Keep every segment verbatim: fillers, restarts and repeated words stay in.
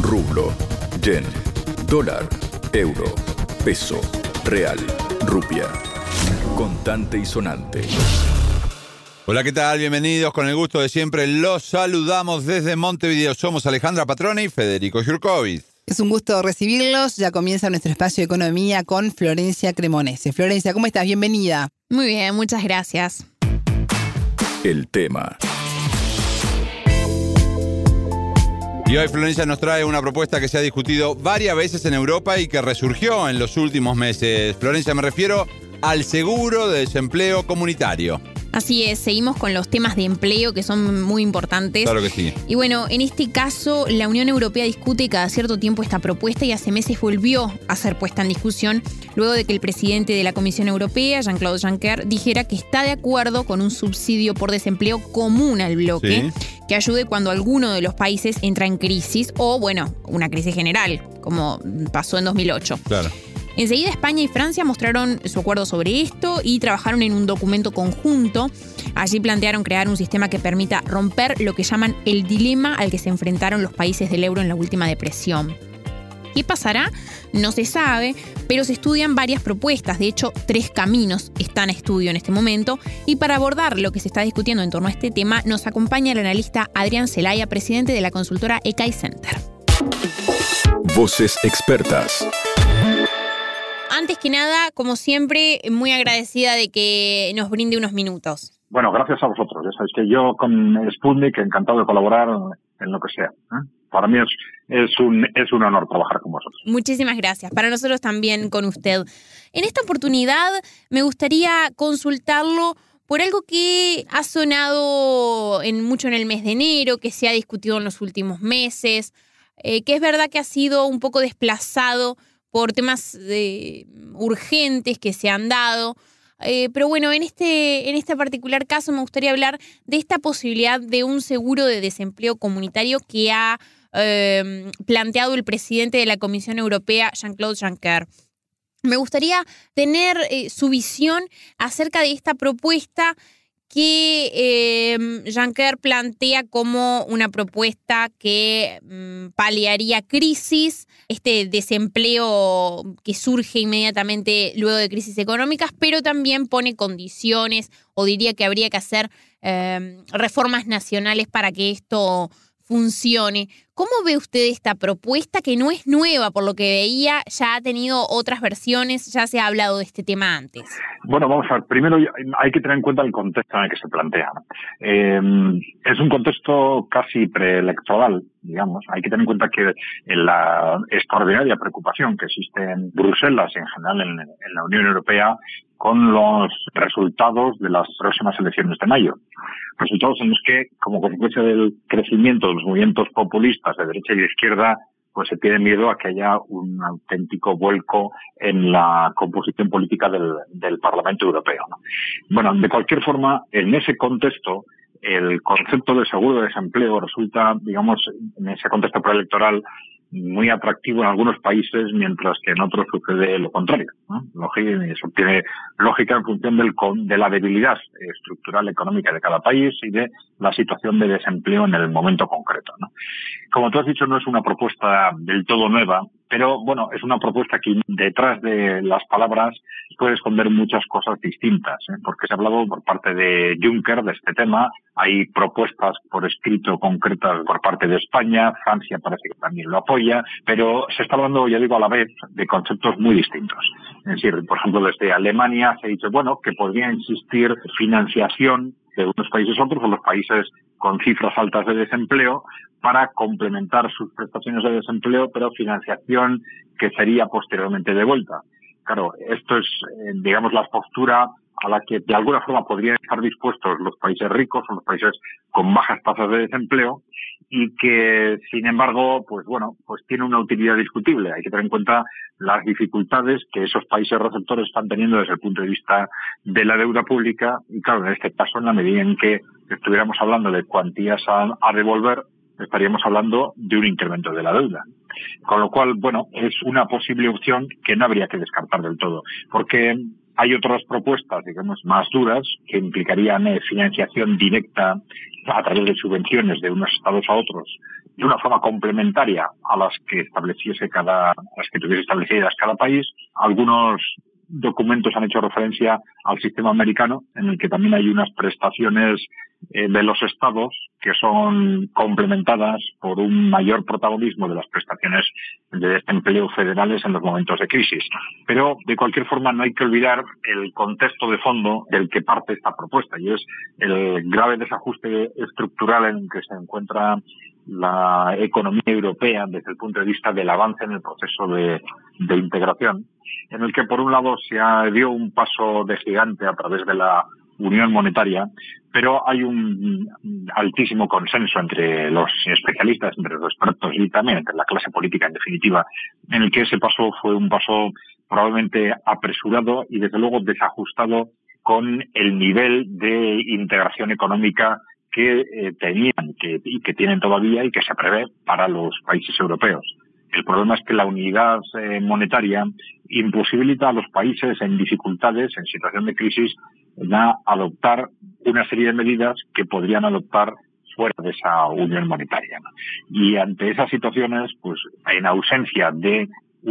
rublo, yen, dólar, euro, peso, real, rupia. Contante y sonante. Hola, ¿qué tal? Bienvenidos. Con el gusto de siempre los saludamos desde Montevideo. Somos Alejandra Patrone y Federico Jurkovic. Es un gusto recibirlos. Ya comienza nuestro espacio de economía con Florencia Cremonese. Florencia, ¿cómo estás? Bienvenida. Muy bien, muchas gracias. El tema. Y hoy Florencia nos trae una propuesta que se ha discutido varias veces en Europa y que resurgió en los últimos meses. Florencia, me refiero al seguro de desempleo comunitario. Así es, seguimos con los temas de empleo que son muy importantes. Claro que sí. Y bueno, en este caso, la Unión Europea discute cada cierto tiempo esta propuesta y hace meses volvió a ser puesta en discusión luego de que el presidente de la Comisión Europea, Jean-Claude Juncker, dijera que está de acuerdo con un subsidio por desempleo común al bloque, sí, que ayude cuando alguno de los países entra en crisis o, bueno, una crisis general, como pasó en dos mil ocho. Claro. Enseguida España y Francia mostraron su acuerdo sobre esto y trabajaron en un documento conjunto. Allí plantearon crear un sistema que permita romper lo que llaman el dilema al que se enfrentaron los países del euro en la última depresión. ¿Qué pasará? No se sabe, pero se estudian varias propuestas. De hecho, tres caminos están a estudio en este momento. Y para abordar lo que se está discutiendo en torno a este tema, nos acompaña el analista Adrián Zelaya, presidente de la consultora Ecai Center. Voces expertas. Antes que nada, como siempre, muy agradecida de que nos brinde unos minutos. Bueno, gracias a vosotros. Ya sabéis que yo con Sputnik encantado de colaborar en lo que sea. ¿eh? Para mí es, es, un, es un honor trabajar con vosotros. Muchísimas gracias. Para nosotros también con usted. En esta oportunidad me gustaría consultarlo por algo que ha sonado en, mucho en el mes de enero, que se ha discutido en los últimos meses, eh, que es verdad que ha sido un poco desplazado por temas eh, urgentes que se han dado. Eh, pero bueno, en este, en este particular caso me gustaría hablar de esta posibilidad de un seguro de desempleo comunitario que ha eh, planteado el presidente de la Comisión Europea, Jean-Claude Juncker. Me gustaría tener eh, su visión acerca de esta propuesta que eh, Juncker plantea como una propuesta que mm, paliaría crisis, este desempleo que surge inmediatamente luego de crisis económicas, pero también pone condiciones, o diría que habría que hacer eh, reformas nacionales para que esto funcione. ¿Cómo ve usted esta propuesta que no es nueva, por lo que veía, ya ha tenido otras versiones, ya se ha hablado de este tema antes? Bueno, vamos a ver, primero hay que tener en cuenta el contexto en el que se plantea. Eh, es un contexto casi preelectoral, digamos. Hay que tener en cuenta que en la extraordinaria preocupación que existe en Bruselas y en general en, en la Unión Europea con los resultados de las próximas elecciones de mayo. Resultados en los que, como consecuencia del crecimiento de los movimientos populistas de derecha y de izquierda, pues se tiene miedo a que haya un auténtico vuelco en la composición política del, del Parlamento Europeo, ¿no? Bueno, de cualquier forma, en ese contexto, el concepto de seguro de desempleo resulta, digamos, en ese contexto preelectoral, muy atractivo en algunos países, mientras que en otros sucede lo contrario, ¿no? Lógica, eso tiene lógica en función del, de la debilidad estructural económica de cada país y de la situación de desempleo en el momento concreto, ¿no? Como tú has dicho, no es una propuesta del todo nueva, pero bueno, es una propuesta que detrás de las palabras puede esconder muchas cosas distintas, ¿eh? Porque se ha hablado por parte de Juncker de este tema, hay propuestas por escrito concretas por parte de España, Francia parece que también lo apoya, pero se está hablando, ya digo, a la vez de conceptos muy distintos. Es decir, por ejemplo, desde Alemania se ha dicho, bueno, que podría existir financiación de unos países a otros, o los países con cifras altas de desempleo, para complementar sus prestaciones de desempleo, pero financiación que sería posteriormente devuelta. Claro, esto es, eh, digamos, la postura a la que de alguna forma podrían estar dispuestos los países ricos o los países con bajas tasas de desempleo, y que, sin embargo, pues bueno, pues tiene una utilidad discutible. Hay que tener en cuenta las dificultades que esos países receptores están teniendo desde el punto de vista de la deuda pública, y claro, en este caso, en la medida en que estuviéramos hablando de cuantías a, a devolver, estaríamos hablando de un incremento de la deuda. Con lo cual, bueno, es una posible opción que no habría que descartar del todo, porque hay otras propuestas, digamos, más duras, que implicarían eh, financiación directa a través de subvenciones de unos estados a otros de una forma complementaria a las que estableciese cada, a las que tuviese establecidas cada país. Algunos documentos han hecho referencia al sistema americano, en el que también hay unas prestaciones eh, de los estados que son complementadas por un mayor protagonismo de las prestaciones de desempleo federales en los momentos de crisis. Pero, de cualquier forma, no hay que olvidar el contexto de fondo del que parte esta propuesta, y es el grave desajuste estructural en el que se encuentra la economía europea desde el punto de vista del avance en el proceso de, de integración, en el que por un lado se dio un paso de gigante a través de la unión monetaria, pero hay un altísimo consenso entre los especialistas, entre los expertos y también entre la clase política en definitiva, en el que ese paso fue un paso probablemente apresurado y desde luego desajustado con el nivel de integración económica que eh, tenían que, y que tienen todavía y que se prevé para los países europeos. El problema es que la unidad eh, monetaria imposibilita a los países en dificultades, en situación de crisis, a adoptar una serie de medidas que podrían adoptar fuera de esa unión monetaria, ¿no? Y ante esas situaciones, pues en ausencia de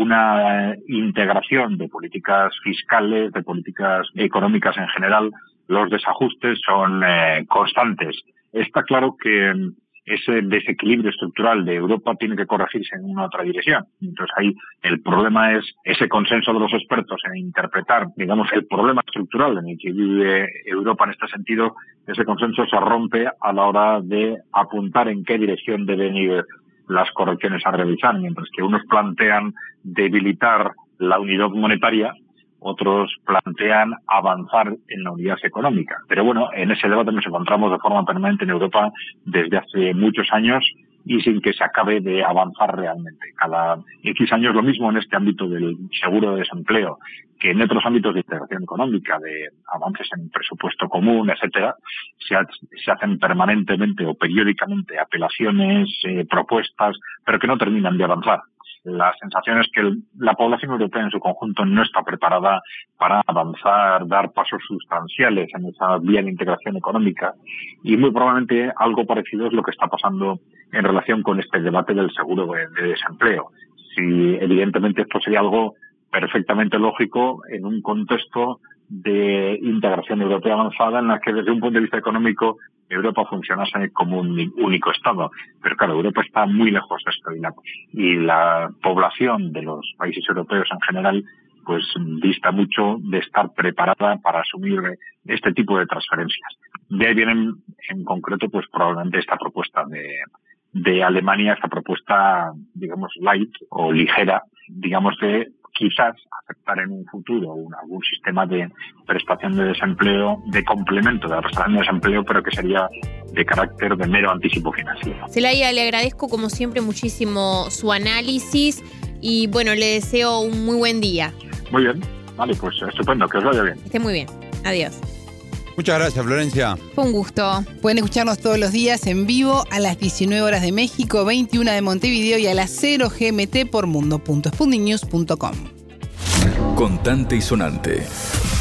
una integración de políticas fiscales, de políticas económicas en general, los desajustes son eh, constantes. Está claro que ese desequilibrio estructural de Europa tiene que corregirse en una otra dirección. Entonces ahí el problema es ese consenso de los expertos en interpretar, digamos, el problema estructural en el que vive Europa en este sentido. Ese consenso se rompe a la hora de apuntar en qué dirección deben ir las correcciones a realizar, mientras que unos plantean debilitar la unidad monetaria, otros plantean avanzar en la unidad económica. Pero bueno, en ese debate nos encontramos de forma permanente en Europa desde hace muchos años y sin que se acabe de avanzar realmente. Cada X años lo mismo en este ámbito del seguro de desempleo que en otros ámbitos de integración económica, de avances en presupuesto común, etcétera, se, ha, se hacen permanentemente o periódicamente apelaciones, eh, propuestas, pero que no terminan de avanzar. La sensación es que el, la población europea en su conjunto no está preparada para avanzar, dar pasos sustanciales en esa vía de integración económica, y muy probablemente algo parecido es lo que está pasando en relación con este debate del seguro de, de desempleo. Si evidentemente esto sería algo perfectamente lógico en un contexto de integración europea avanzada en la que desde un punto de vista económico Europa funcionase como un único Estado. Pero claro, Europa está muy lejos de esto y la, y la población de los países europeos en general pues dista mucho de estar preparada para asumir este tipo de transferencias. De ahí vienen en concreto pues probablemente esta propuesta de, de Alemania, esta propuesta digamos light o ligera, digamos de quizás aceptar en un futuro un, algún sistema de prestación de desempleo, de complemento de la prestación de desempleo, pero que sería de carácter de mero anticipo financiero. Celaya, le agradezco como siempre muchísimo su análisis y bueno, le deseo un muy buen día. Muy bien, vale, pues estupendo, que os vaya bien. Esté muy bien, adiós. Muchas gracias, Florencia. Fue un gusto. Pueden escucharnos todos los días en vivo a las diecinueve horas de México, veintiuna de Montevideo y a las cero G M T por mundo punto sputnik news punto com. Contante y sonante.